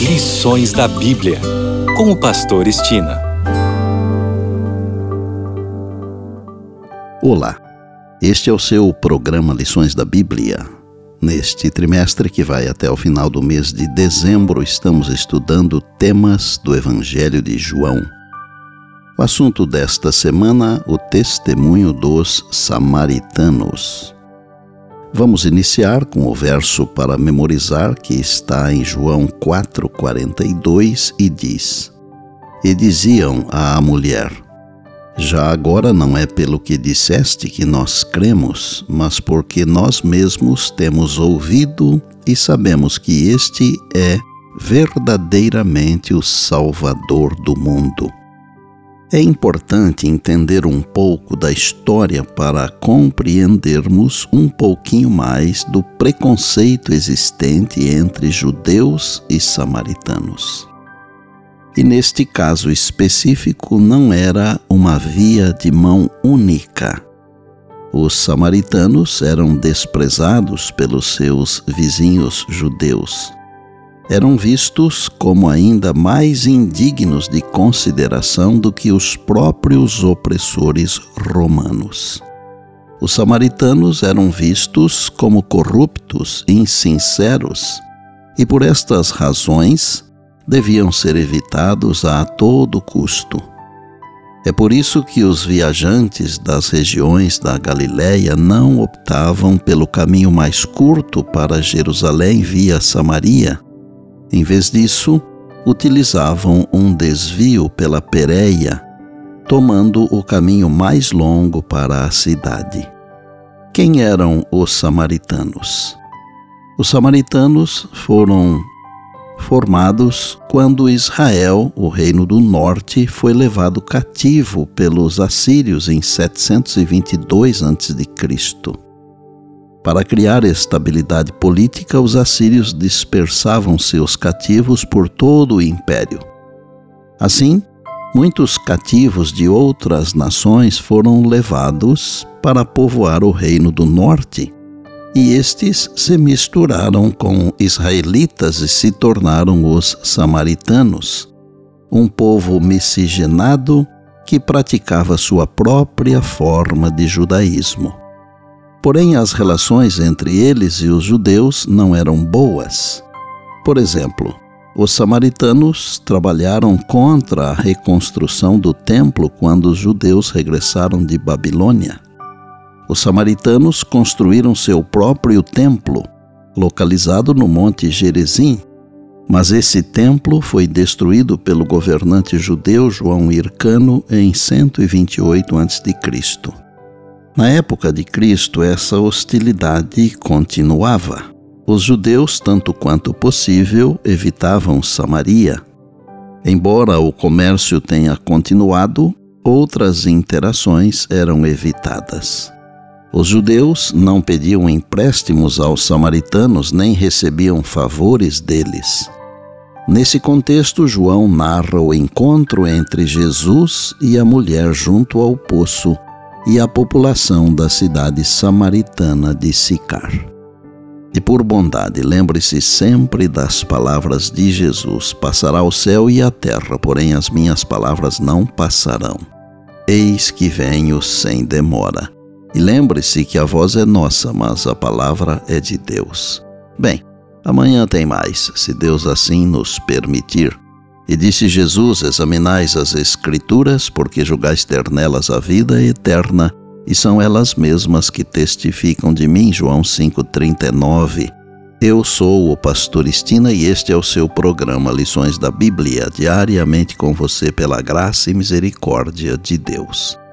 Lições da Bíblia, com o pastor Estina. Olá, este é o seu programa Lições da Bíblia. Neste trimestre que vai até o final do mês de dezembro, estamos estudando temas do Evangelho de João. O assunto desta semana, o testemunho dos samaritanos. Vamos iniciar com o verso para memorizar que está em João 4,42 e diz: E diziam à mulher: Já agora não é pelo que disseste que nós cremos, mas porque nós mesmos temos ouvido e sabemos que este é verdadeiramente o Salvador do mundo. É importante entender um pouco da história para compreendermos um pouquinho mais do preconceito existente entre judeus e samaritanos. E neste caso específico não era uma via de mão única. Os samaritanos eram desprezados pelos seus vizinhos judeus. Eram vistos como ainda mais indignos de consideração do que os próprios opressores romanos. Os samaritanos eram vistos como corruptos, insinceros, e por estas razões deviam ser evitados a todo custo. É por isso que os viajantes das regiões da Galileia não optavam pelo caminho mais curto para Jerusalém via Samaria. Em vez disso, utilizavam um desvio pela Pérea, tomando o caminho mais longo para a cidade. Quem eram os samaritanos? Os samaritanos foram formados quando Israel, o reino do norte, foi levado cativo pelos assírios em 722 a.C. Para criar estabilidade política, os assírios dispersavam seus cativos por todo o império. Assim, muitos cativos de outras nações foram levados para povoar o reino do norte, e estes se misturaram com israelitas e se tornaram os samaritanos, um povo miscigenado que praticava sua própria forma de judaísmo. Porém, as relações entre eles e os judeus não eram boas. Por exemplo, os samaritanos trabalharam contra a reconstrução do templo quando os judeus regressaram de Babilônia. Os samaritanos construíram seu próprio templo, localizado no Monte Gerizim, mas esse templo foi destruído pelo governante judeu João Hircano em 128 a.C. Na época de Cristo, essa hostilidade continuava. Os judeus, tanto quanto possível, evitavam Samaria. Embora o comércio tenha continuado, outras interações eram evitadas. Os judeus não pediam empréstimos aos samaritanos nem recebiam favores deles. Nesse contexto, João narra o encontro entre Jesus e a mulher junto ao poço e a população da cidade samaritana de Sicar. E por bondade, lembre-se sempre das palavras de Jesus: passará o céu e a terra, porém as minhas palavras não passarão. Eis que venho sem demora. E lembre-se que a voz é nossa, mas a palavra é de Deus. Bem, amanhã tem mais, se Deus assim nos permitir. E disse Jesus: examinais as Escrituras, porque julgais ter nelas a vida eterna, e são elas mesmas que testificam de mim. João 5,39. Eu sou o pastor Estina e este é o seu programa Lições da Bíblia, diariamente com você pela graça e misericórdia de Deus.